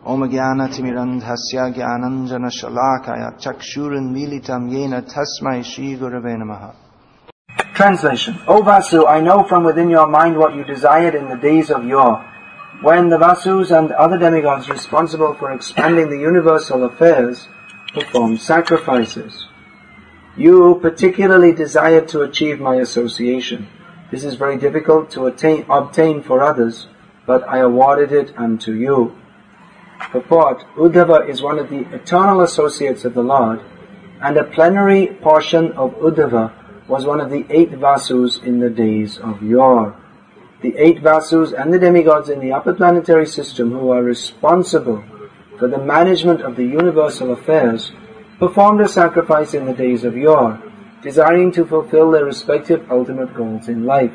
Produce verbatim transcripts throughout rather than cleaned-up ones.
Om Jnana Timirandhasya Jnananjana Shalakaya Chakshuranmilitam Yena Tasmai Shri Gurave Namaha. Translation. O Vasu, I know from within your mind what you desired in the days of yore, when the Vasus and other demigods responsible for expanding the universal affairs performed sacrifices. You particularly desired to achieve my association. This is very difficult to attain, obtain for others, but I awarded it unto you. Purport. Uddhava is one of the eternal associates of the Lord, and a plenary portion of Uddhava was one of the eight Vasus in the days of yore. The eight Vasus and the demigods in the upper planetary system who are responsible for the management of the universal affairs performed a sacrifice in the days of yore, desiring to fulfill their respective ultimate goals in life.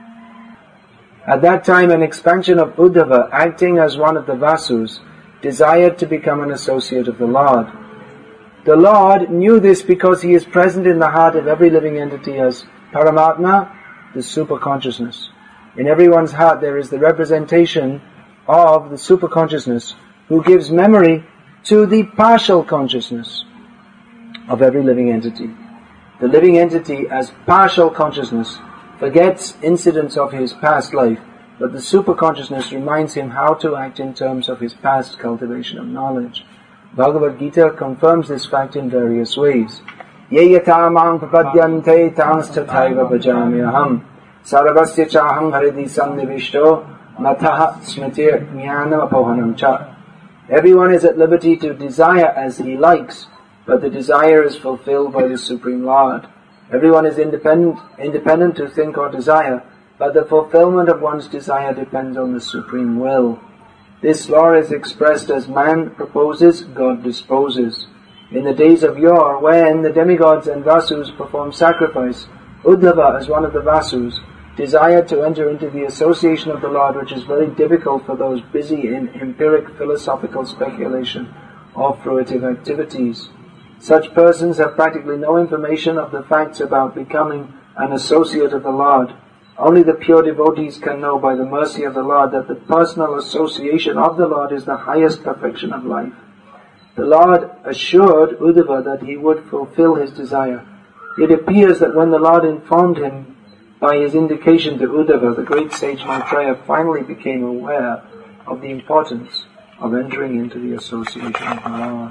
At that time, an expansion of Uddhava, acting as one of the Vasus, desired to become an associate of the Lord. The Lord knew this because He is present in the heart of every living entity as Paramatma, the super-consciousness. In everyone's heart there is the representation of the super-consciousness who gives memory to the partial consciousness of every living entity. The living entity as partial consciousness forgets incidents of his past life, but the super-consciousness reminds him how to act in terms of his past cultivation of knowledge. Bhagavad Gita confirms this fact in various ways. Ye yata mang prapadyante tans tathaiva bhajamyaham sarvasya chaham haridi sannivishto mataha smritir jnanam apohanam cha. Everyone is at liberty to desire as he likes, but the desire is fulfilled by the Supreme Lord. Everyone is independent, independent to think or desire, but the fulfillment of one's desire depends on the Supreme Will. This law is expressed as man proposes, God disposes. In the days of yore, when the demigods and Vasus performed sacrifice, Uddhava, as one of the Vasus, desired to enter into the association of the Lord, which is very difficult for those busy in empiric philosophical speculation or fruitive activities. Such persons have practically no information of the facts about becoming an associate of the Lord. Only the pure devotees can know by the mercy of the Lord that the personal association of the Lord is the highest perfection of life. The Lord assured Uddhava that he would fulfill his desire. It appears that when the Lord informed him by his indication to Uddhava, the great sage Maitreya finally became aware of the importance of entering into the association of the Lord.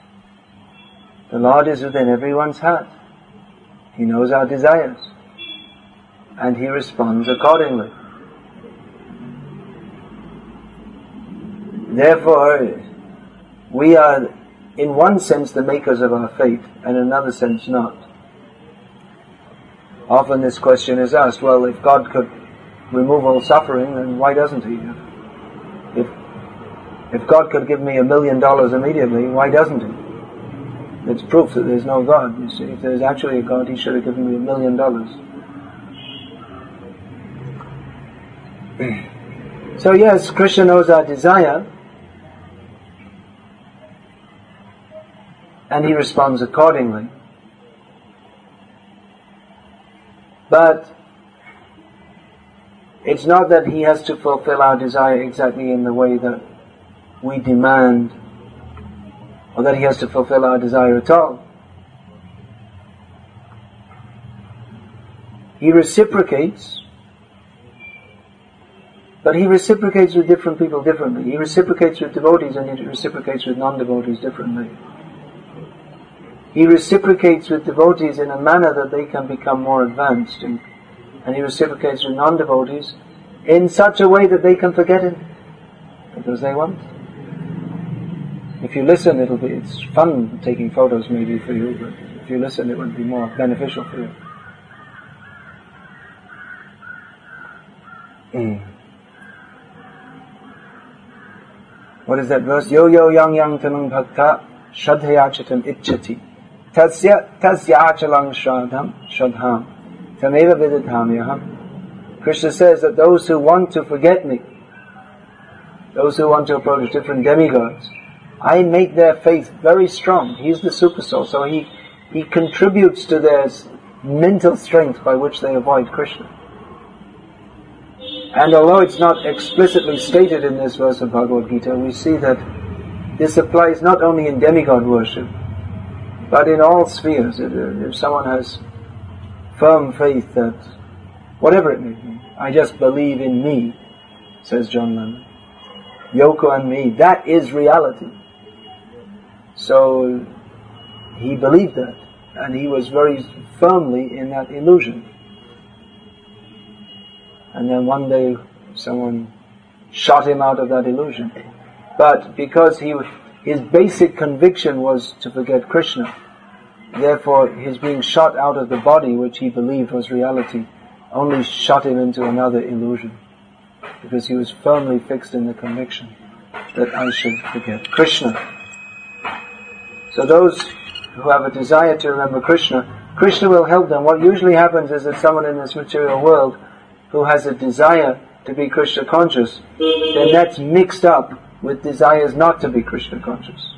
The Lord is within everyone's heart. He knows our desires, and He responds accordingly. Therefore, we are in one sense the makers of our fate, and in another sense not. Often this question is asked, well, if God could remove all suffering, then why doesn't He? If, if God could give me a million dollars immediately, why doesn't He? It's proof that there's no God. You see, if there's actually a God, He should have given me a million dollars. So yes, Krishna knows our desire, and He responds accordingly. But it's not that He has to fulfill our desire exactly in the way that we demand, or that He has to fulfill our desire at all. He reciprocates, but He reciprocates with different people differently. He reciprocates with devotees and He reciprocates with non-devotees differently. He reciprocates with devotees in a manner that they can become more advanced, and, and He reciprocates with non-devotees in such a way that they can forget Him because they want. If you listen, it'll be, it's fun taking photos maybe for you, but if you listen, it would be more beneficial for you. Mm. What is that verse? Yo yo yang yang tanang bhakta shadhayachatam ichchati tasya tasyachalang shradham shradham tameva vidadhamyaham. Krishna says that those who want to forget me, those who want to approach different demigods, I make their faith very strong. He's the super soul, so he, he contributes to their mental strength by which they avoid Krishna. And although it's not explicitly stated in this verse of Bhagavad Gita, we see that this applies not only in demigod worship, but in all spheres. If someone has firm faith that, whatever it may be, I just believe in me, says John Lennon, Yoko and me, that is reality. So he believed that, and he was very firmly in that illusion. And then one day someone shot him out of that illusion. But because he, his basic conviction was to forget Krishna, therefore his being shot out of the body, which he believed was reality, only shot him into another illusion. Because he was firmly fixed in the conviction that I should forget Krishna. So those who have a desire to remember Krishna, Krishna will help them. What usually happens is that someone in this material world who has a desire to be Krishna conscious, then that's mixed up with desires not to be Krishna conscious.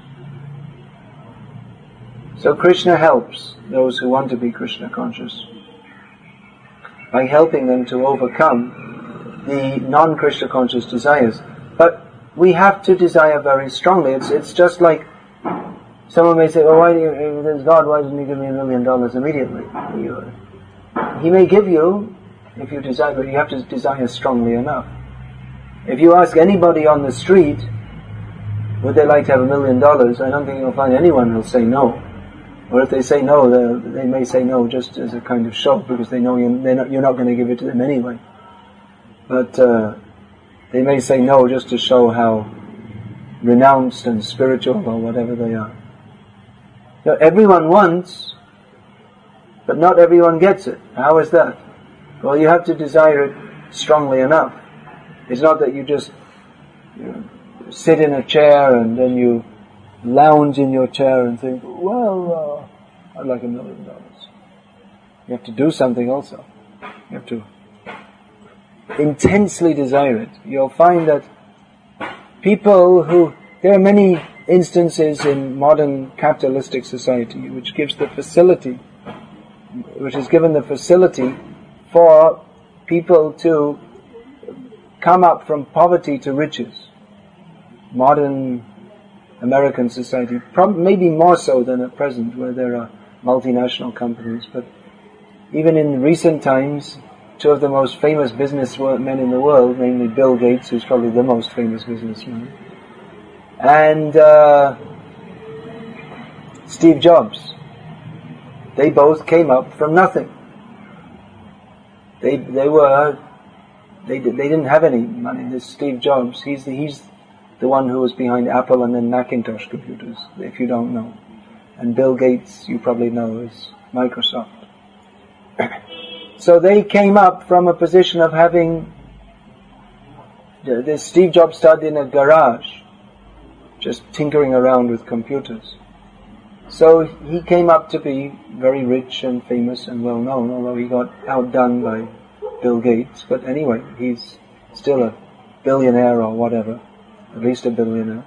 So Krishna helps those who want to be Krishna conscious by helping them to overcome the non-Krishna conscious desires. But we have to desire very strongly. It's it's just like someone may say, well, why do you, if there's God, why doesn't he give me a million dollars immediately? He may give you if you desire, but you have to desire strongly enough. If you ask anybody on the street, would they like to have a million dollars, I don't think you'll find anyone who'll say no. Or if they say no, they may say no just as a kind of show, because they know you're, they're not, you're not going to give it to them anyway. But uh, they may say no just to show how renounced and spiritual or whatever they are. Now, everyone wants, but not everyone gets it. How is that? Well, you have to desire it strongly enough. It's not that you just you know, sit in a chair and then you lounge in your chair and think, well, uh, I'd like a million dollars. You have to do something also. You have to intensely desire it. You'll find that people who, there are many instances in modern capitalistic society which gives the facility, which has given the facility for people to come up from poverty to riches. Modern American society, prob- maybe more so than at present, where there are multinational companies, but even in recent times, two of the most famous businessmen in the world, namely Bill Gates, who's probably the most famous businessman, and uh, Steve Jobs, they both came up from nothing. They they were they they didn't have any money. This Steve Jobs, he's the, he's the one who was behind Apple and then Macintosh computers, if you don't know. And Bill Gates, you probably know, is Microsoft. So they came up from a position of having. This Steve Jobs started in a garage, just tinkering around with computers. So he came up to be very rich and famous and well known, although he got outdone by Bill Gates. But anyway, he's still a billionaire or whatever, at least a billionaire.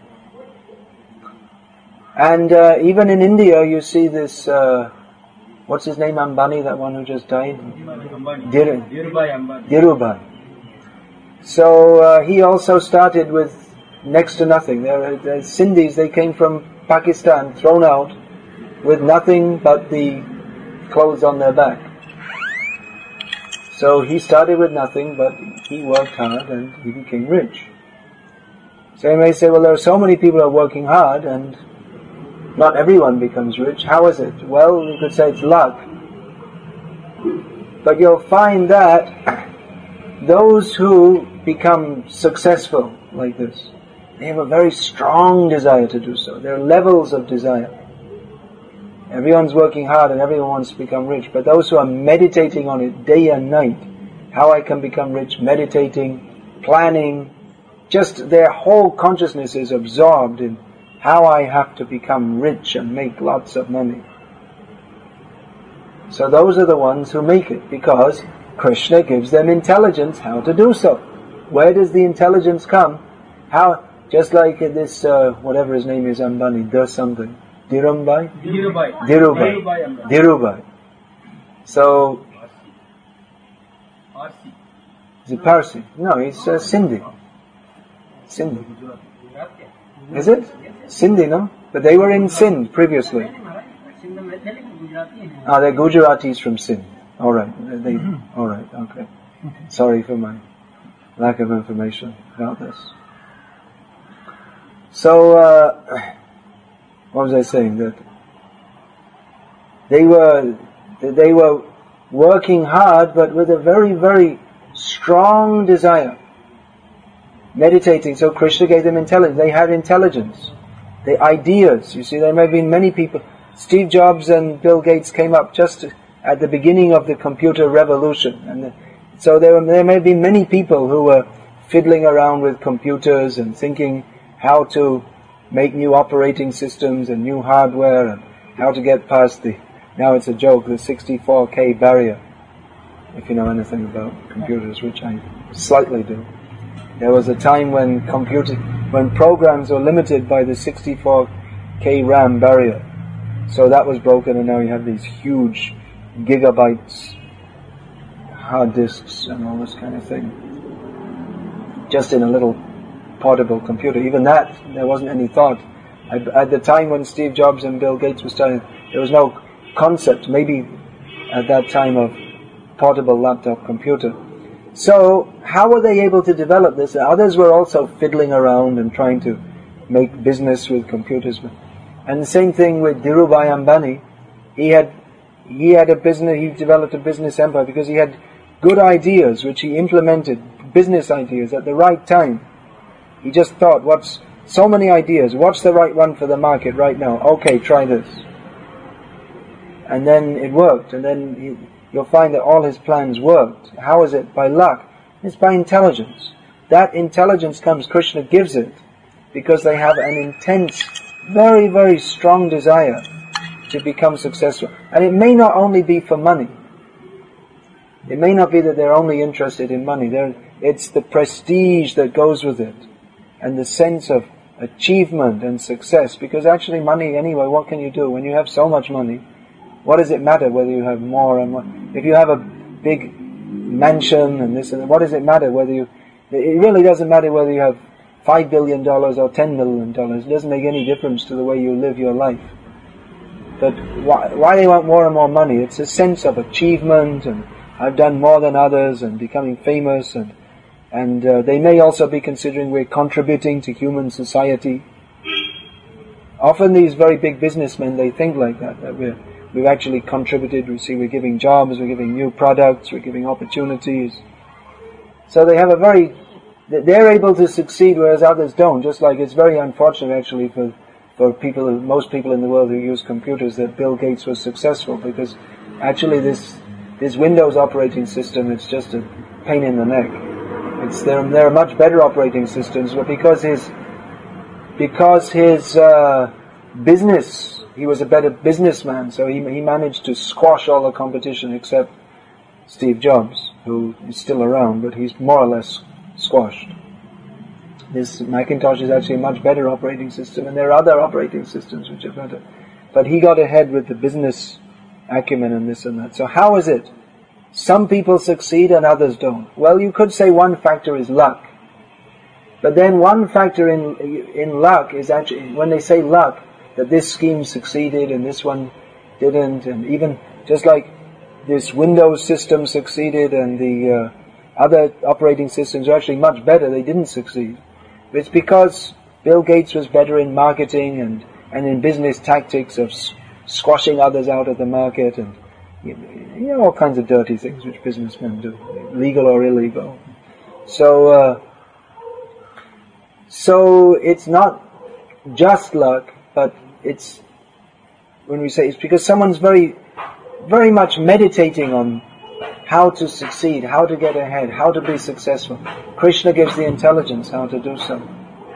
And uh, even in India, you see this, uh, what's his name, Ambani, that one who just died? Ambani. Dhir- Dhirubhai Ambani. Dhirubhai. So uh, he also started with next to nothing. They're, they're Sindhis, they came from Pakistan, thrown out, with nothing but the clothes on their back. So he started with nothing, but he worked hard and he became rich. So you may say, well, there are so many people who are working hard and not everyone becomes rich. How is it? Well, you could say it's luck. But you'll find that those who become successful like this, they have a very strong desire to do so. There are levels of desire. Everyone's working hard and everyone wants to become rich, but those who are meditating on it day and night, how I can become rich, meditating, planning, just their whole consciousness is absorbed in how I have to become rich and make lots of money. So those are the ones who make it, because Krishna gives them intelligence how to do so. Where does the intelligence come? How, just like this, uh, whatever his name is, Ambani, does something. Dhirubhai? Dhirubhai. Dhirubhai. Dhirubhai. So, is it Parsi? No, he's uh, Sindhi. Sindhi. Is it? Sindhi, no? But they were in Sindh previously. Ah, they're Gujaratis from Sindh. All right. They, mm-hmm. All right. Okay. Mm-hmm. Sorry for my lack of information about this. So, uh, what was I saying? That they were they were working hard, but with a very, very strong desire, meditating. So Krishna gave them intelligence. They had intelligence, the ideas. You see, there may have been many people. Steve Jobs and Bill Gates came up just at the beginning of the computer revolution, and the, so there, there may be many people who were fiddling around with computers and thinking how to make new operating systems and new hardware and how to get past the, now it's a joke, the sixty-four K barrier, if you know anything about computers, which I slightly do. There was a time when computer, when programs were limited by the sixty-four K RAM barrier. So that was broken, and now you have these huge gigabytes hard disks and all this kind of thing, just in a little portable computer. Even that, there wasn't any thought. At the time when Steve Jobs and Bill Gates were starting, there was no concept, maybe at that time, of portable laptop computer. So, how were they able to develop this? Others were also fiddling around and trying to make business with computers. And the same thing with Dhirubhai Ambani. He had he had a business, he developed a business empire because he had good ideas which he implemented, business ideas at the right time. He just thought, what's so many ideas, what's the right one for the market right now? Okay, try this. And then it worked, and then he, you'll find that all his plans worked. How is it? By luck. It's by intelligence. That intelligence comes, Krishna gives it, because they have an intense, very, very strong desire to become successful. And it may not only be for money. It may not be that they're only interested in money. They're, it's the prestige that goes with it, and the sense of achievement and success. Because actually money, anyway, what can you do? When you have so much money, what does it matter whether you have more and more? If you have a big mansion and this and that, what does it matter whether you... It really doesn't matter whether you have five billion dollars or ten million dollars. It doesn't make any difference to the way you live your life. But why, why they want more and more money? It's a sense of achievement, and I've done more than others, and becoming famous, and and uh, they may also be considering we're contributing to human society. Often these very big businessmen, they think like that, that we're, we've actually contributed. We see we're giving jobs, we're giving new products, we're giving opportunities. So they have a very, they're able to succeed whereas others don't. Just like it's very unfortunate actually for for people, most people in the world who use computers, that Bill Gates was successful, because actually this this Windows operating system, it's just a pain in the neck. It's there. There are much better operating systems, but because his because his uh, business, he was a better businessman, so he he managed to squash all the competition except Steve Jobs, who is still around, but he's more or less squashed. This Macintosh is actually a much better operating system, and there are other operating systems which are better. But he got ahead with the business acumen and this and that. So how is it? Some people succeed and others don't. Well, you could say one factor is luck. But then one factor in in luck is actually, when they say luck, that this scheme succeeded and this one didn't, and even just like this Windows system succeeded and the uh, other operating systems are actually much better, they didn't succeed. It's because Bill Gates was better in marketing and, and in business tactics of s- squashing others out of the market, and you know, all kinds of dirty things which businessmen do, legal or illegal. So, uh, so it's not just luck, but it's, when we say it's because someone's very, very much meditating on how to succeed, how to get ahead, how to be successful. Krishna gives the intelligence how to do so.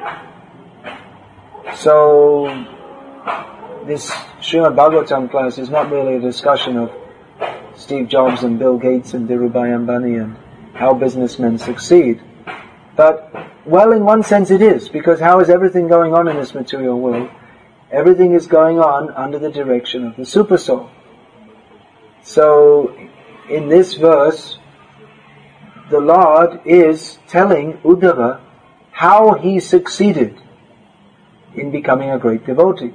So, this Srimad Bhagavatam class is not really a discussion of Steve Jobs and Bill Gates and Dhirubhai Ambani and how businessmen succeed. But, well, in one sense it is, because how is everything going on in this material world? Everything is going on under the direction of the Super Soul. So, in this verse, the Lord is telling Uddhava how he succeeded. in becoming a great devotee.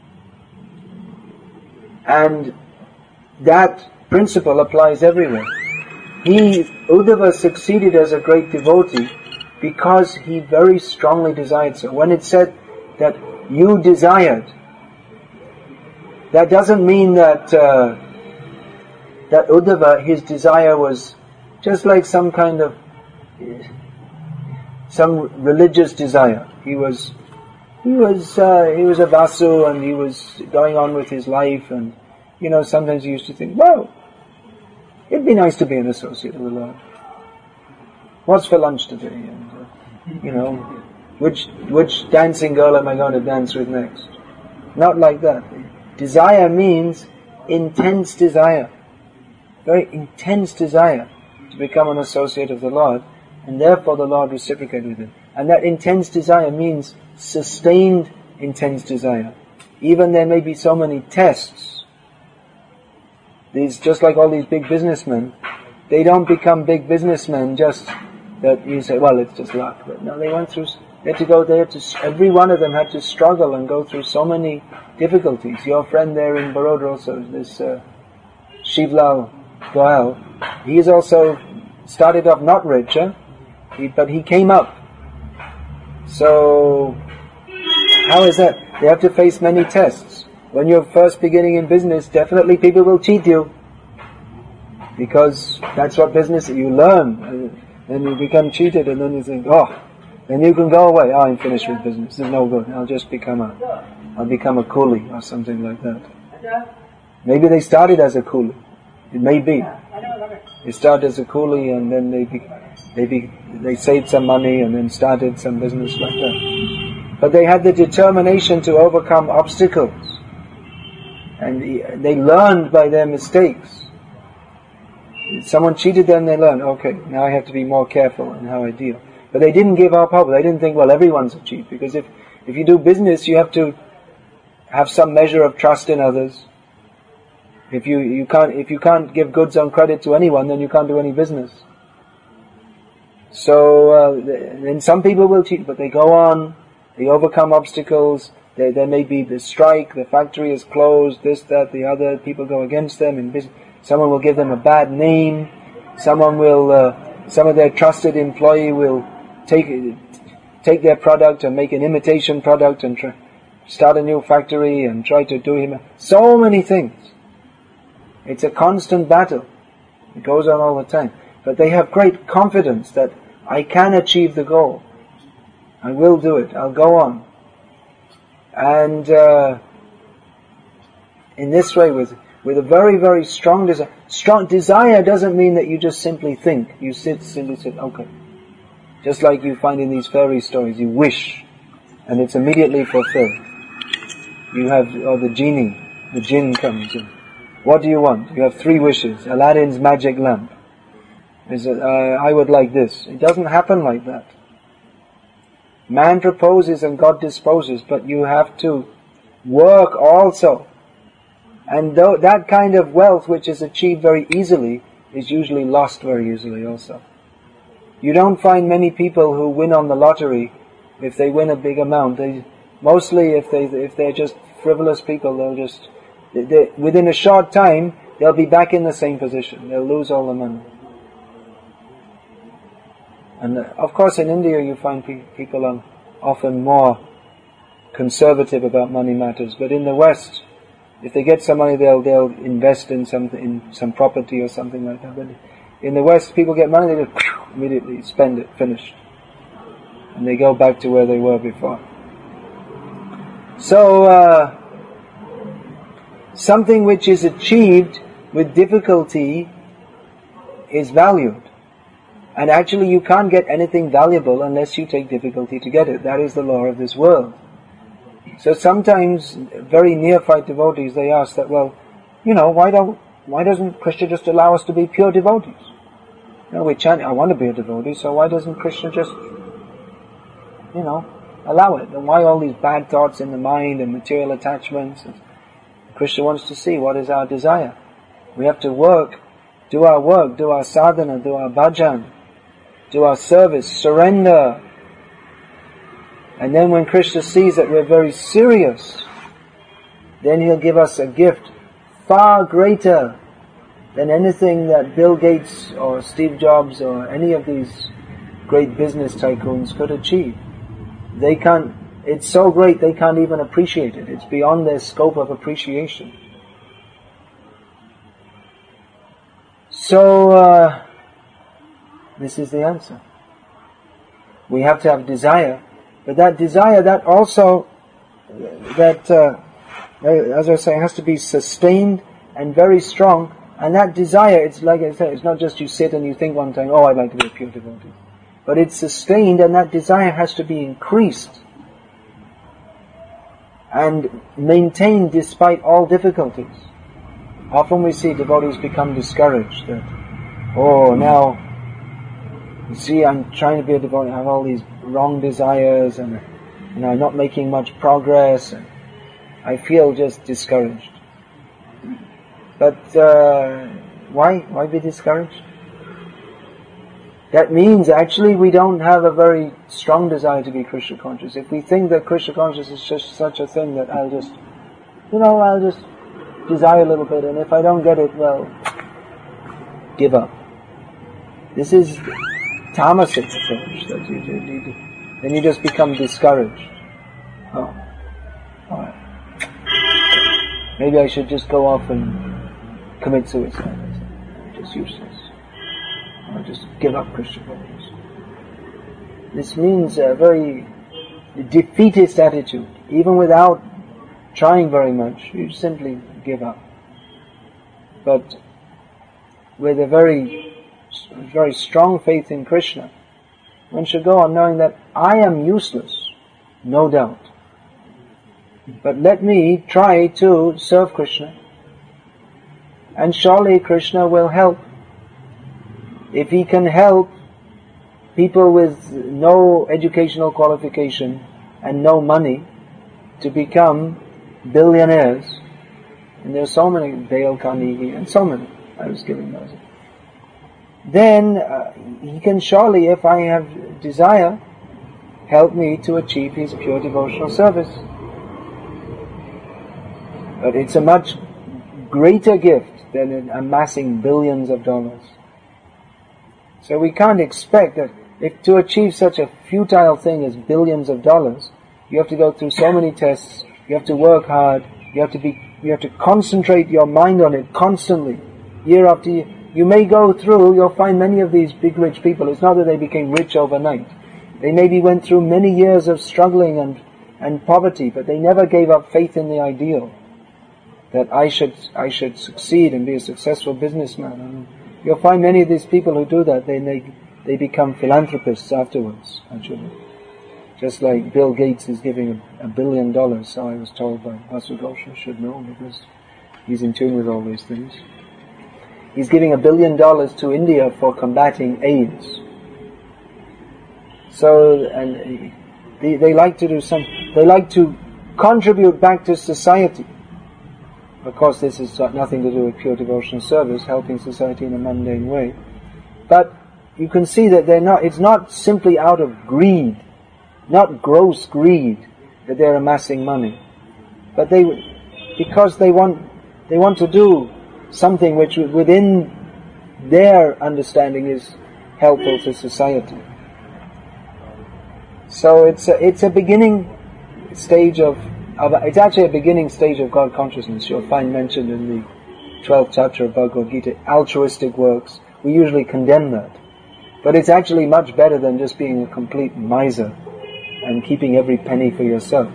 And that principle applies everywhere. He, Uddhava, succeeded as a great devotee because he very strongly desired so. When it said that you desired, that doesn't mean that uh, that Uddhava, his desire was just like some kind of some religious desire. He was he was uh, he was a Vasu and he was going on with his life, and you know, sometimes he used to think, well, it'd be nice to be an associate of the Lord. What's for lunch today? And uh, you know, which which dancing girl am I going to dance with next? Not like that. Desire means intense desire, very intense desire to become an associate of the Lord, and therefore the Lord reciprocated with him. And that intense desire means sustained intense desire. Even there may be so many tests. These, just like all these big businessmen, they don't become big businessmen just that you say, well, it's just luck. But no, they went through, they had to go, they had to, every one of them had to struggle and go through so many difficulties. Your friend there in Baroda also, this uh, Shivlal Goel, he's also started off not rich, huh? he, but he came up. So, how is that? They have to face many tests. When you're first beginning in business, definitely people will cheat you. Because that's what business, you learn. Then you become cheated and then you think, oh, then you can go away. Oh, I'm finished with business. It's no good. I'll just become a, I'll become a coolie or something like that. Maybe they started as a coolie. It may be. They started as a coolie and then they be, they be, they saved some money and then started some business like that. But they had the determination to overcome obstacles. And they learned by their mistakes. If someone cheated them, they learned, okay, now I have to be more careful in how I deal. But they didn't give up hope. They didn't think, well, everyone's a cheat. Because if, if you do business, you have to have some measure of trust in others. If you, you can't, if you can't give goods on credit to anyone, then you can't do any business. So, uh, then some people will cheat, but they go on, they overcome obstacles. There, there may be the strike, the factory is closed, this, that, the other, people go against them in business. Someone will give them a bad name. Someone will, uh, some of their trusted employee will take take their product and make an imitation product and try, start a new factory and try to do him. So many things. It's a constant battle. It goes on all the time. But they have great confidence that I can achieve the goal. I will do it. I'll go on. And uh, in this way, with with a very, very strong desire. Strong desire doesn't mean that you just simply think. You sit, simply sit, okay. Just like you find in these fairy stories, you wish, and it's immediately fulfilled. You have, or the genie, the jinn comes in. What do you want? You have three wishes. Aladdin's magic lamp. Is it, uh, I would like this. It doesn't happen like that. Man proposes and God disposes, but you have to work also. And though that kind of wealth which is achieved very easily is usually lost very easily also. You don't find many people who win on the lottery, if they win a big amount. They, mostly if they if they're just frivolous people, they'll just they, they, within a short time they'll be back in the same position. They'll lose all the money. And uh, of course in India you find pe- people are often more conservative about money matters, but in the West, if they get some money, they'll they'll invest in some in some property or something like that. But in the West, people get money, they just immediately spend it, finished, and they go back to where they were before. So uh, something which is achieved with difficulty is valued, and actually you can't get anything valuable unless you take difficulty to get it. That is the law of this world. So sometimes very neophyte devotees, they ask that, well, you know, why don't, why doesn't Krishna just allow us to be pure devotees? You know, we chant, I want to be a devotee, so why doesn't Krishna just, you know, allow it? And why all these bad thoughts in the mind and material attachments? And Krishna wants to see what is our desire. We have to work, do our work, do our sadhana, do our bhajan, do our service, surrender. And then when Krishna sees that we're very serious, then he'll give us a gift far greater than anything that Bill Gates or Steve Jobs or any of these great business tycoons could achieve. They can't, it's so great they can't even appreciate it. It's beyond their scope of appreciation. So, uh, this is the answer. We have to have desire, but that desire, that also, that, uh, as I was saying, has to be sustained and very strong. And that desire, it's like I said, it's not just you sit and you think one time, oh, I'd like to be a pure devotee. But it's sustained, and that desire has to be increased and maintained despite all difficulties. Often we see devotees become discouraged that, oh, now, you see, I'm trying to be a devotee, I have all these wrong desires, and you know, I'm not making much progress, and I feel just discouraged. But uh, why? Why be discouraged? That means actually we don't have a very strong desire to be Krishna conscious. If we think that Krishna conscious is just such a thing that I'll just, you know, I'll just desire a little bit, and if I don't get it, well, give up. This is tamasic approach. That you, you, you, then you just become discouraged. Oh, all right. Maybe I should just go off and commit suicide. It's just useless. Or just give up Krishna consciousness. This means a very defeatist attitude. Even without trying very much, you simply give up. But with a very, very strong faith in Krishna, one should go on knowing that I am useless, no doubt. But let me try to serve Krishna, and surely Krishna will help. If he can help people with no educational qualification and no money to become billionaires, and there are so many, Dale Carnegie and so many, I was giving those, then uh, he can surely, if I have desire, help me to achieve his pure devotional service. But it's a much greater gift than amassing billions of dollars. So we can't expect that if to achieve such a futile thing as billions of dollars, you have to go through so many tests, you have to work hard, you have to be, you have to concentrate your mind on it constantly, year after year. You may go through, you'll find many of these big rich people, it's not that they became rich overnight. They maybe went through many years of struggling and, and poverty, but they never gave up faith in the ideal that I should I should succeed and be a successful businessman. And you'll find many of these people who do that, they they, they become philanthropists afterwards, actually. Just like Bill Gates is giving a, a billion dollars, so I was told by Vasu Gosha should know, because he's in tune with all these things. He's giving a billion dollars to India for combating AIDS. So, and they, they like to do some, they like to contribute back to society. Of course, this has got nothing to do with pure devotional service, helping society in a mundane way. But you can see that they're not, it's not simply out of greed, not gross greed, that they're amassing money. But they, because they want, they want to do something which within their understanding is helpful to society. So it's a, it's a beginning stage of Of, it's actually a beginning stage of God consciousness. You'll find mentioned in the twelfth chapter of Bhagavad Gita, altruistic works. We usually condemn that. But it's actually much better than just being a complete miser and keeping every penny for yourself.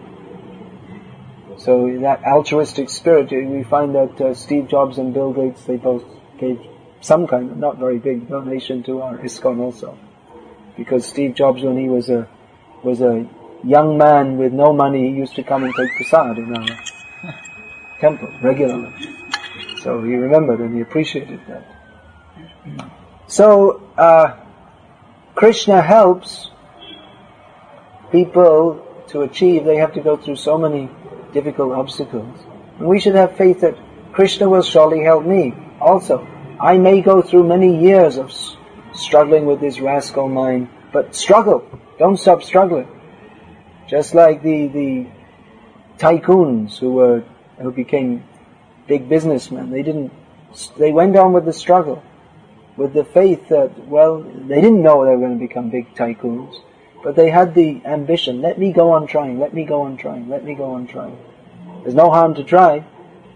So that altruistic spirit, we find that uh, Steve Jobs and Bill Gates, they both gave some kind of, not very big, donation to our ISKCON also. Because Steve Jobs, when he was a, was a young man with no money, he used to come and take prasad in our temple regularly. So he remembered and he appreciated that. So uh, Krishna helps people to achieve. They have to go through so many difficult obstacles. And we should have faith that Krishna will surely help me also. I may go through many years of s- struggling with this rascal mind, but struggle. Don't stop struggling. Just like the, the tycoons who were, who became big businessmen, they didn't, they went on with the struggle, with the faith that, well, they didn't know they were going to become big tycoons, but they had the ambition, let me go on trying, let me go on trying, let me go on trying. There's no harm to try.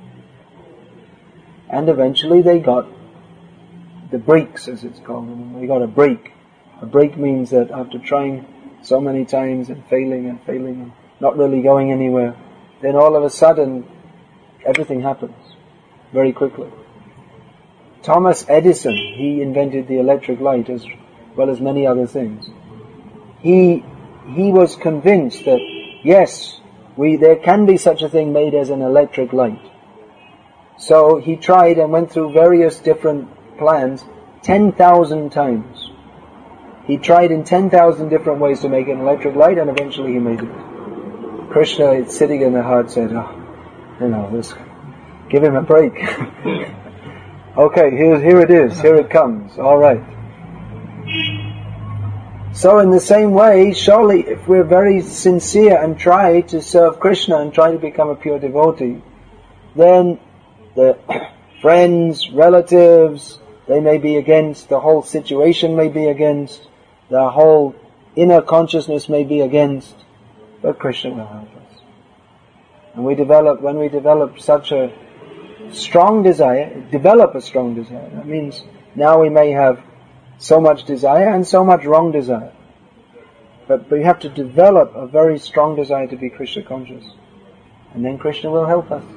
And eventually they got the breaks, as it's called. They got a break. A break means that after trying so many times and failing and failing and not really going anywhere, then all of a sudden everything happens very quickly. Thomas Edison, he invented the electric light as well as many other things. He he was convinced that yes, we there can be such a thing made as an electric light. So he tried and went through various different plans ten thousand times. He tried in ten thousand different ways to make an electric light, and eventually he made it. Krishna, sitting in the heart, said, oh, you know, this, give him a break. Okay, here, here it is, here it comes, alright. So in the same way, surely if we're very sincere and try to serve Krishna and try to become a pure devotee, then the friends, relatives, they may be against, the whole situation may be against, the whole inner consciousness may be against, but Krishna will help us. And we develop, when we develop such a strong desire, develop a strong desire, that means now we may have so much desire and so much wrong desire. But we have to develop a very strong desire to be Krishna conscious. And then Krishna will help us.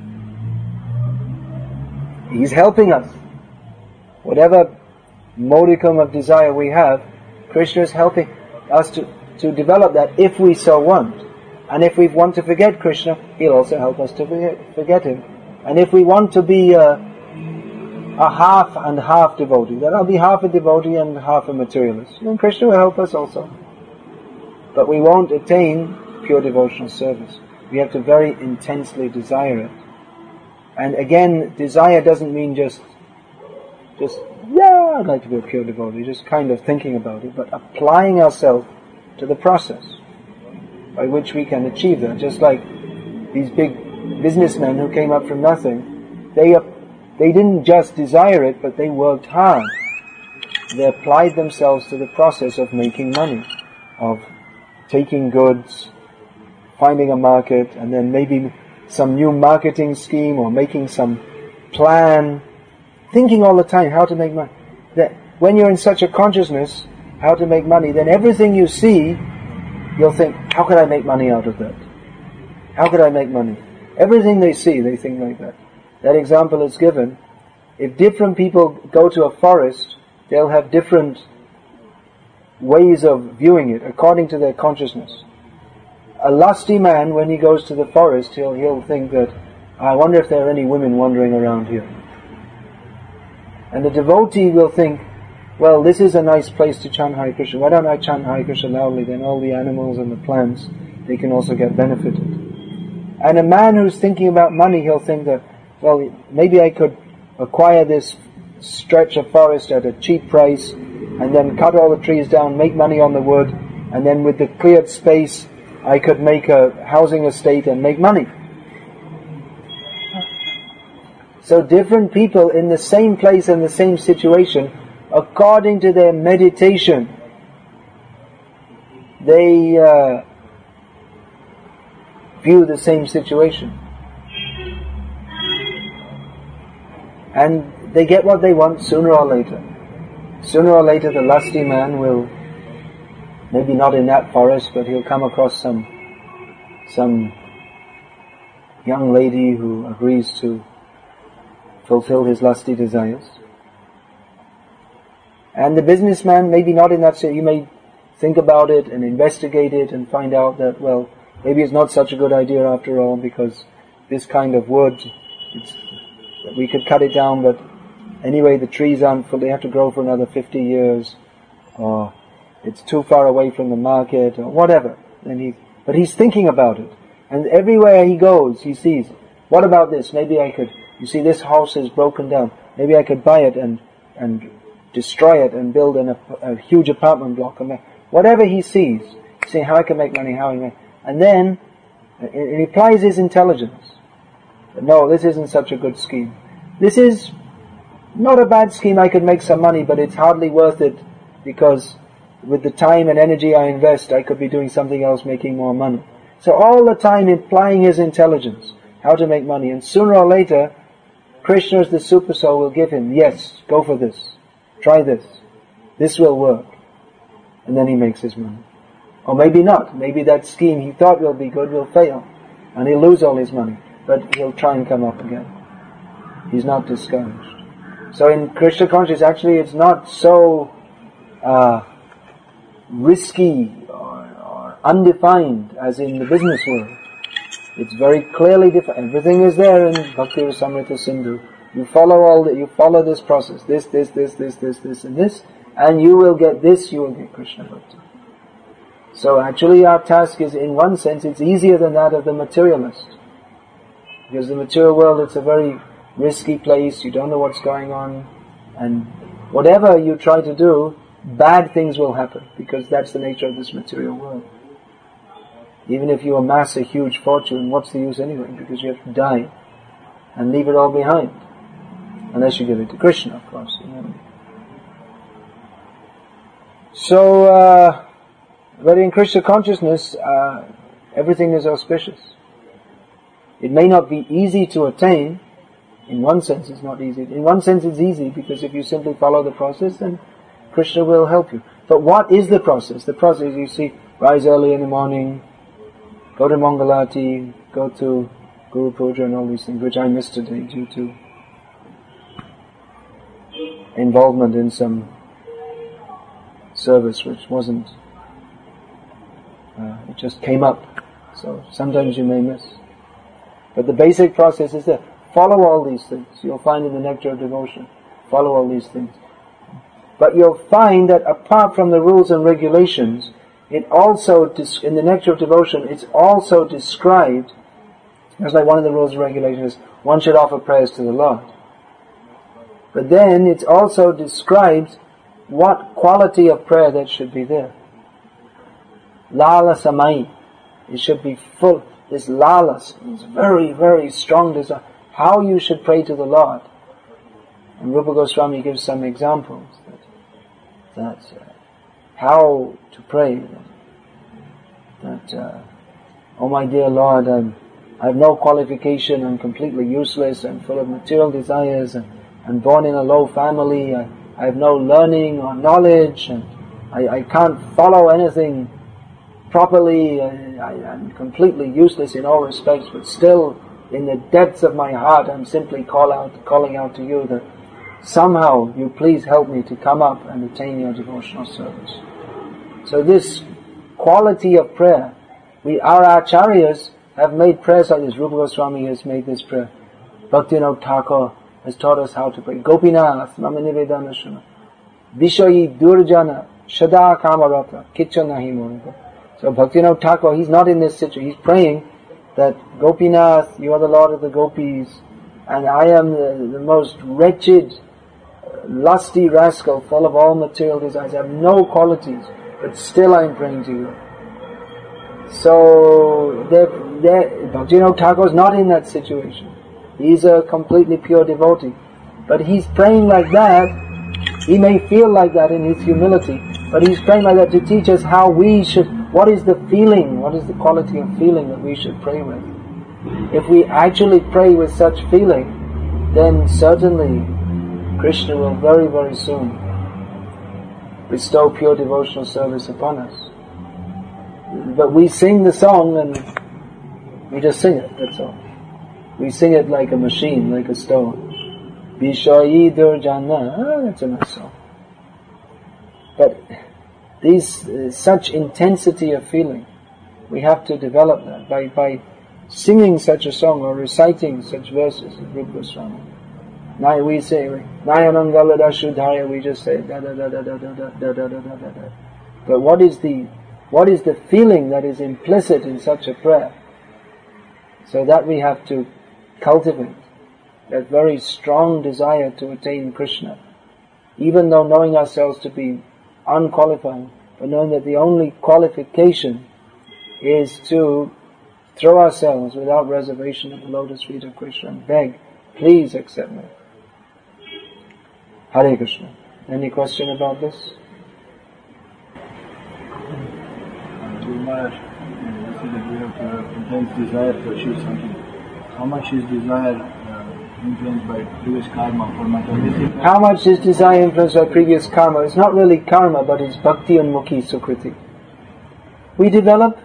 He's helping us. Whatever modicum of desire we have, Krishna is helping us to, to develop that if we so want. And if we want to forget Krishna, He'll also help us to forget, forget Him. And if we want to be a, a half and half devotee, then I'll be half a devotee and half a materialist. And Krishna will help us also. But we won't attain pure devotional service. We have to very intensely desire it. And again, desire doesn't mean just, just, yeah, I'd like to be a pure devotee, just kind of thinking about it, but applying ourselves to the process by which we can achieve that. Just like these big businessmen who came up from nothing, they they didn't just desire it, but they worked hard. They applied themselves to the process of making money, of taking goods, finding a market, and then maybe some new marketing scheme or making some plan, thinking all the time how to make money. That when you're in such a consciousness, how to make money, then everything you see, you'll think, how could I make money out of that? How could I make money? Everything they see, they think like that. That example is given. If different people go to a forest, they'll have different ways of viewing it according to their consciousness. A lusty man, when he goes to the forest, he'll, he'll think that, I wonder if there are any women wandering around here. And the devotee will think, well, this is a nice place to chant Hare Krishna. Why don't I chant Hare Krishna loudly? Then all the animals and the plants, they can also get benefited. And a man who's thinking about money, he'll think that, well, maybe I could acquire this stretch of forest at a cheap price, and then cut all the trees down, make money on the wood, and then with the cleared space, I could make a housing estate and make money. So different people in the same place and the same situation, according to their meditation, they uh, view the same situation. And they get what they want sooner or later. Sooner or later the lusty man will, maybe not in that forest, but he'll come across some some young lady who agrees to fulfill his lusty desires. And the businessman, maybe not in that state, you may think about it and investigate it and find out that, well, maybe it's not such a good idea after all, because this kind of wood, it's, we could cut it down, but anyway the trees aren't full, they have to grow for another fifty years, or it's too far away from the market, or whatever. And he, but he's thinking about it. And everywhere he goes, he sees, what about this? Maybe I could, you see this house is broken down, maybe I could buy it and, and destroy it and build an, a, a huge apartment block. Whatever he sees, see how I can make money, how I can make. And then he applies his intelligence. No, this isn't such a good scheme. This is not a bad scheme, I could make some money, but it's hardly worth it because with the time and energy I invest, I could be doing something else making more money. So all the time applying his intelligence, how to make money. And sooner or later, Krishna as the super soul will give him, yes, go for this. Try this. This will work. And then he makes his money. Or maybe not. Maybe that scheme he thought will be good will fail. And he'll lose all his money. But he'll try and come up again. He's not discouraged. So in Krishna consciousness, actually it's not so uh, risky or, or undefined as in the business world. It's very clearly defined. Everything is there in Bhakti Rasamrita Sindhu. You follow all the, you follow this process, this, this, this, this, this, this, and this, and you will get this, you will get Krishna Bhakti. So actually our task is, in one sense, it's easier than that of the materialist. Because the material world, it's a very risky place, you don't know what's going on, and whatever you try to do, bad things will happen, because that's the nature of this material world. Even if you amass a huge fortune, what's the use anyway? Because you have to die and leave it all behind. Unless you give it to Krishna, of course. You know. So, uh, but in Krishna consciousness, uh, everything is auspicious. It may not be easy to attain. In one sense it's not easy. In one sense it's easy, because if you simply follow the process, then Krishna will help you. But what is the process? The process, you see, rise early in the morning, go to Mangalati, go to Guru Puja and all these things, which I missed today due to involvement in some service which wasn't, uh, it just came up. So sometimes you may miss. But the basic process is there. Follow all these things. You'll find in the Nectar of Devotion. Follow all these things. But you'll find that apart from the rules and regulations, it also, in the Nectar of Devotion, it's also described, it's like one of the rules and regulations is, one should offer prayers to the Lord. But then it's also described what quality of prayer that should be there. Lala samai. It should be full. This lalas is very, very strong desire. How you should pray to the Lord. And Rupa Goswami gives some examples that, that uh, how to pray. That, that uh, oh my dear Lord, I'm, I have no qualification, I'm completely useless, I'm full of material desires, and I'm born in a low family, I, I have no learning or knowledge, and I, I can't follow anything properly, I, I, I'm completely useless in all respects, but still in the depths of my heart I'm simply call out, calling out to you that somehow you please help me to come up and attain your devotional service. So this quality of prayer, we, our acharyas have made prayers like this. Rupa Goswami has made this prayer. Bhaktivinoda Thakur has taught us how to pray. Gopinath, Mama Nivedana Shuna. Vishayi Durjana, Shada Kamarata, Kicha Nahi Morika. So Bhaktivinoda Thakur, he's not in this situation. He's praying that Gopinath, you are the Lord of the Gopis, and I am the, the most wretched, lusty rascal, full of all material desires. I have no qualities, but still I am praying to you. So, Bhaktivinoda Thakur is not in that situation. He's a completely pure devotee. But he's praying like that. He may feel like that in his humility, but he's praying like that to teach us how we should, what is the feeling, what is the quality of feeling that we should pray with. If we actually pray with such feeling, then certainly Krishna will very, very soon bestow pure devotional service upon us. But we sing the song and we just sing it, that's all. We sing it like a machine, like a stone. Vishayi Durjana, ah, that's a nice song. But these, uh, such intensity of feeling, we have to develop that by, by singing such a song or reciting such verses of Rupa Goswami. Now we say, Nayanangalada Shuddhaya, we just say da da da da da da da da da da da da. But what is the what is the feeling that is implicit in such a prayer? So that we have to cultivate that very strong desire to attain Krishna, even though knowing ourselves to be unqualified, but knowing that the only qualification is to throw ourselves without reservation at the lotus feet of Krishna and beg, please accept me. Hare Krishna. Any question about this? Maharaj, you say that we have to have intense desire to achieve something. How much is desire uh, influenced by previous karma for materialistic? How much is desire influenced by previous karma? It's not really karma, but it's bhakti unmukhi sukriti. We develop,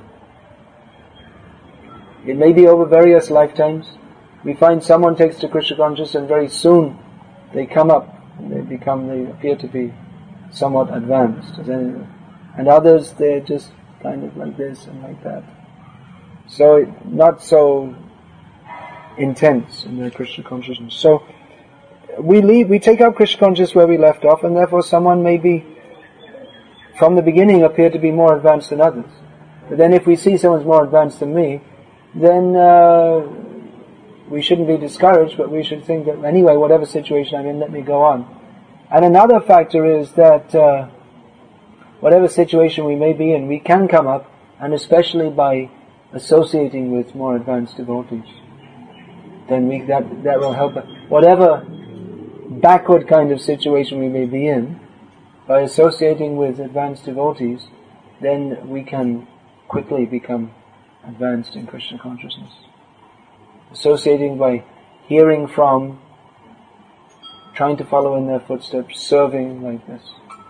it may be over various lifetimes. We find someone takes to Krishna consciousness and very soon they come up, and they become, they appear to be somewhat advanced. And others, they're just kind of like this and like that. So, not so intense in their Krishna consciousness. So, we leave, we take up Krishna consciousness where we left off, and therefore someone may be, from the beginning, appear to be more advanced than others. But then if we see someone's more advanced than me, then uh, we shouldn't be discouraged, but we should think that anyway, whatever situation I'm in, let me go on. And another factor is that uh, whatever situation we may be in, we can come up, and especially by associating with more advanced devotees, then we, that, that will help us. Whatever backward kind of situation we may be in, by associating with advanced devotees, then we can quickly become advanced in Krishna consciousness. Associating by hearing from, trying to follow in their footsteps, serving like this.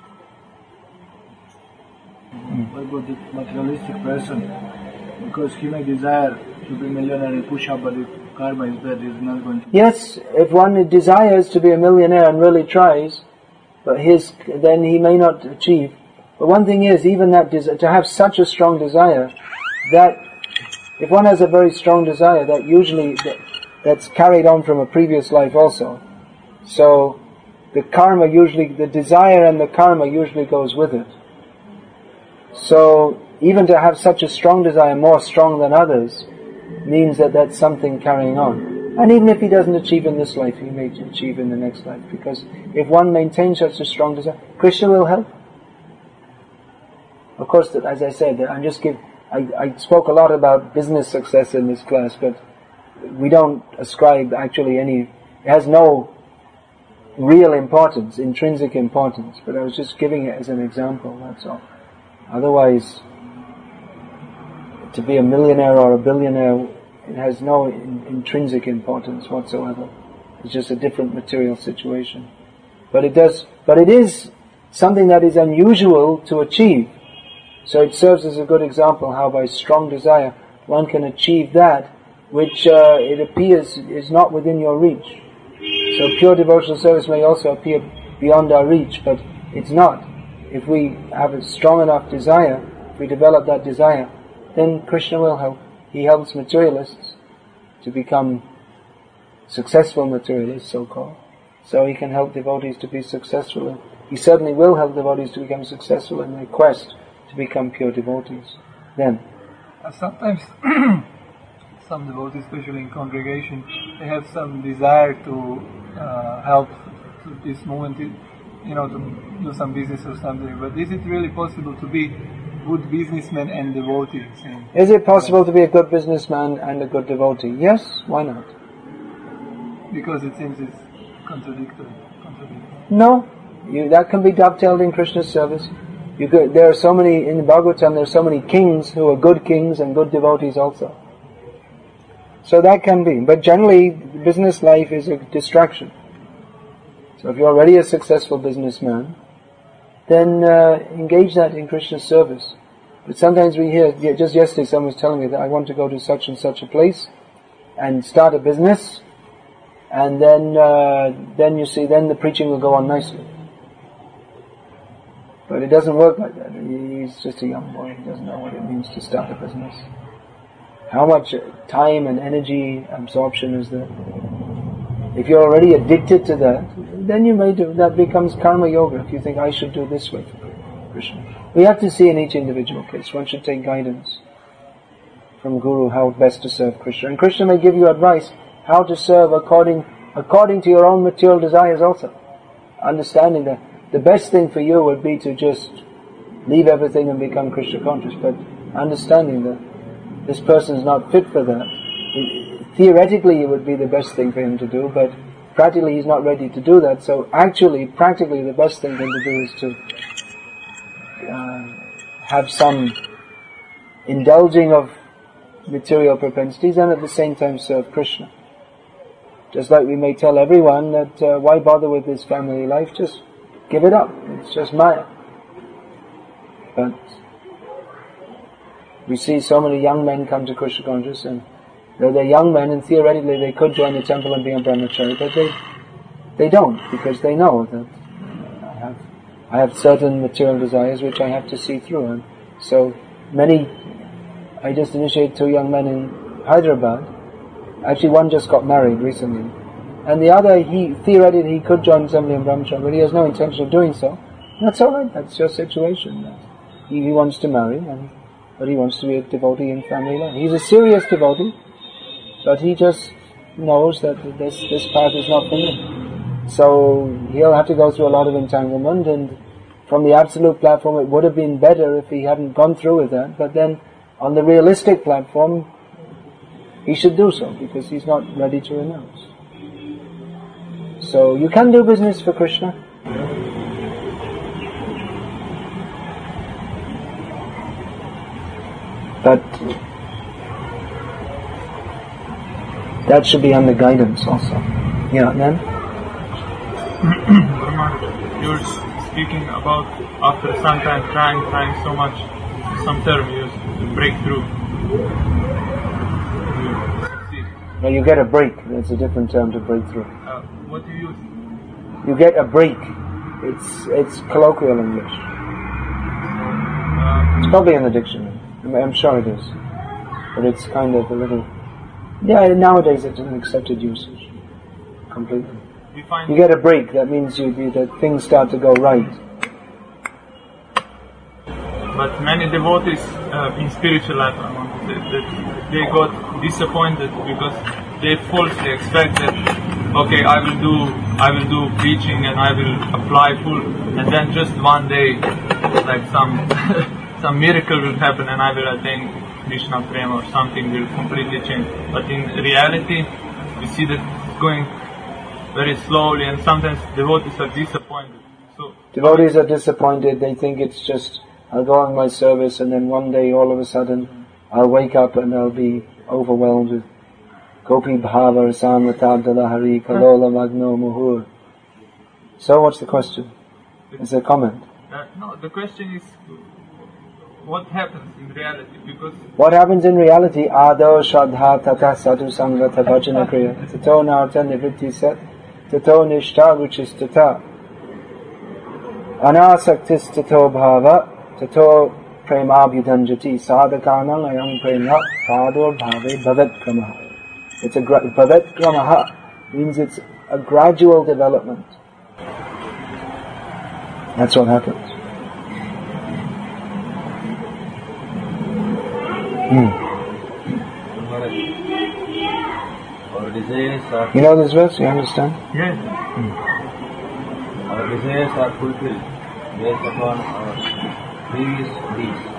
Mm. What about the materialistic person? Because he may desire to be millionaire in push-up, but if karma is bad, he's not going to... Yes, if one desires to be a millionaire and really tries, but his, then he may not achieve. But one thing is, even that des- to have such a strong desire, that if one has a very strong desire, that usually that, that's carried on from a previous life also. So the karma usually, the desire and the karma usually goes with it. So even to have such a strong desire, more strong than others, means that that's something carrying on. And even if he doesn't achieve in this life, he may achieve in the next life. Because if one maintains such a strong desire, Krishna will help. Of course, that, as I said, I'm just give. I, I spoke a lot about business success in this class, but we don't ascribe actually any. It has no real importance, intrinsic importance. But I was just giving it as an example. That's all. Otherwise, to be a millionaire or a billionaire, it has no in, intrinsic importance whatsoever. It's just a different material situation. But it does. But it is something that is unusual to achieve. So it serves as a good example how by strong desire one can achieve that which uh, it appears is not within your reach. So pure devotional service may also appear beyond our reach, but it's not. If we have a strong enough desire, if we develop that desire, then Krishna will help. He helps materialists to become successful materialists, so-called. So he can help devotees to be successful. He certainly will help devotees to become successful in their quest to become pure devotees. Then, uh, sometimes some devotees, especially in congregation, they have some desire to uh, help to this movement, you know, to do some business or something. But is it really possible to be good businessman and devotee? Is it possible to be a good businessman and a good devotee? Yes, why not? Because it seems it's contradictory. contradictory. No, you, that can be dovetailed in Krishna's service. You could, there are so many, in the Bhagavatam, there are so many kings who are good kings and good devotees also. So that can be. But generally, business life is a distraction. So if you're already a successful businessman, then uh, engage that in Krishna's service. But sometimes we hear, just yesterday someone was telling me that I want to go to such and such a place and start a business, and then uh, then you see, then the preaching will go on nicely. But it doesn't work like that. He's just a young boy. He doesn't know what it means to start a business. How much time and energy absorption is there? If you're already addicted to that, then you may do, that becomes karma yoga. If you think, I should do this way for Krishna. We have to see in each individual case. One should take guidance from Guru how best to serve Krishna. And Krishna may give you advice how to serve according, according to your own material desires also. Understanding that the best thing for you would be to just leave everything and become Krishna conscious, but understanding that this person is not fit for that. It, theoretically, it would be the best thing for him to do, but practically he's not ready to do that. So actually, practically, the best thing for him to do is to uh, have some indulging of material propensities and at the same time serve Krishna. Just like we may tell everyone that uh, why bother with this family life, just give it up, it's just Maya. But we see so many young men come to Krishna consciousness, and though they're young men and theoretically they could join the temple and be a brahmachari, but they they don't, because they know that I have I have certain material desires which I have to see through. And so many, I just initiated two young men in Hyderabad. Actually, one just got married recently, and the other, he theoretically he could join assembly and brahmacharya, but he has no intention of doing so. That's all right. That's your situation. He, he wants to marry, and but he wants to be a devotee in family life. He's a serious devotee, but he just knows that this this path is not for him. So he'll have to go through a lot of entanglement, and from the absolute platform, it would have been better if he hadn't gone through with that. But then, on the realistic platform, he should do so, because he's not ready to renounce. So you can do business for Krishna. But that should be under guidance also. Yeah, then? You're speaking about after some time trying, trying so much, some term used to break through. No, you get a break. That's a different term to break through. Uh, what do you use? You get a break. It's it's colloquial English. Uh, it's probably in the dictionary. I'm sure it is. But it's kind of a little... Yeah, nowadays it's an accepted usage. Completely. you, find you get a break. That means you, you that things start to go right. But many devotees uh, in spiritual life, I want to say, that they got disappointed because they falsely expect that, okay, I will do, I will do preaching and I will apply full, and then just one day, like some some miracle will happen and I will attain Krishna Prema or something will completely change. But in reality, we see that it's going very slowly, and sometimes devotees are disappointed. So devotees are disappointed. They think it's just, I'll go on my service, and then one day all of a sudden I'll wake up and I'll be overwhelmed with Gopi Bhava Rasamratadala Hari Kalola Magno Muhur. So what's the question? Is there a comment? Uh, no, the question is, what happens in reality? Because what happens in reality? Ado Shadha Tata Sadhu Sangrata Bhajana Kriya Tato Narta Nivritti Sat Tato Nishta Ruchis Tata Anasaktis Tato Bhava Tato Premabhyudanjati Sadhakanam Ayam Prema Pador Bhave Bhavat Kramaha. It's a gra- Bhavat Kramaha means it's a gradual development. That's what happens. Hmm. Our desires are... You know this verse? You understand? yes, Hmm. Our desires are fulfilled based upon our previous deeds.